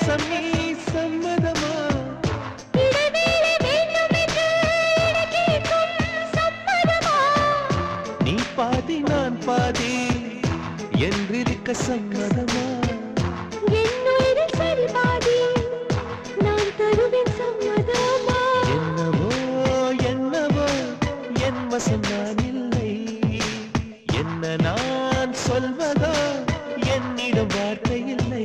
வசம் நீ சம்மதமா? நீ பாதி நான் பாதி என்றிருக்க சம்மதமா? என்னுயிரில் சரி பாதி நான் தருவேன் சம்மதமா? என்னவோ என்னவோ என் வசம் நான் இல்லை. என்ன நான் சொல்வதோ என்னிடம் வார்த்தை இல்லை.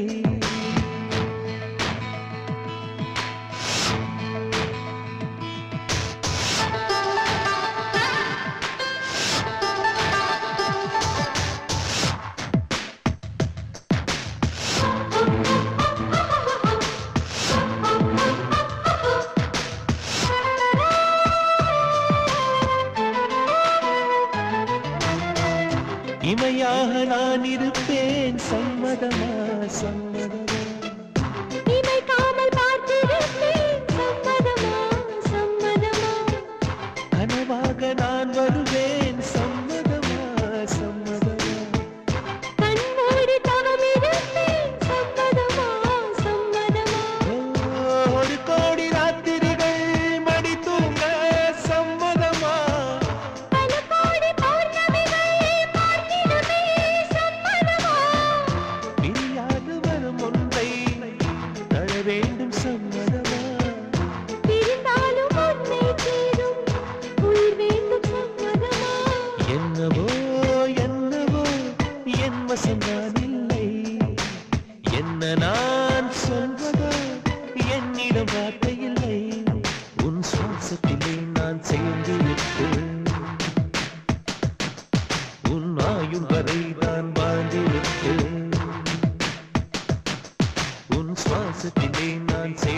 இமையாக நான் இருப்பேன் சம்மதமா? சம்மதமா? இமைக்காமல் பார்த்திருப்பேன் சம்மதமா? சம்மதமா? கனவாக நான் வருவேன் சம்மதமா? சம்மதமா? கண்மூடி தவம் இருப்பேன் சம்மதமா? சம்மதமா? ஒரு கோடி ராத்திரிகள் மடி தூங்க சம்மதமா? பல கோடி பௌர்ணமிகள் பார்த்திடுமே சம்மதமா? பிரியாது வரும் ஒன்றை தர வேண்டும் சம்மதமா? பிரிந்தாலும் உன்னை சேரும் உயிர் வேண்டும் சம்மதமா? என்னவோ என்னவோ என் வசம் நான் இல்லை. என்ன நான் சொல்வதோ என்னிடம் வார்த்தை இல்லை. உன் சுவாசத்திலே நான் சேர்ந்து விட்டேன். உன் ஆயுள் வரை நான் வாழ்ந்திருப்பேன். உன் சுவாசத்திலே நான் சேர்ந்து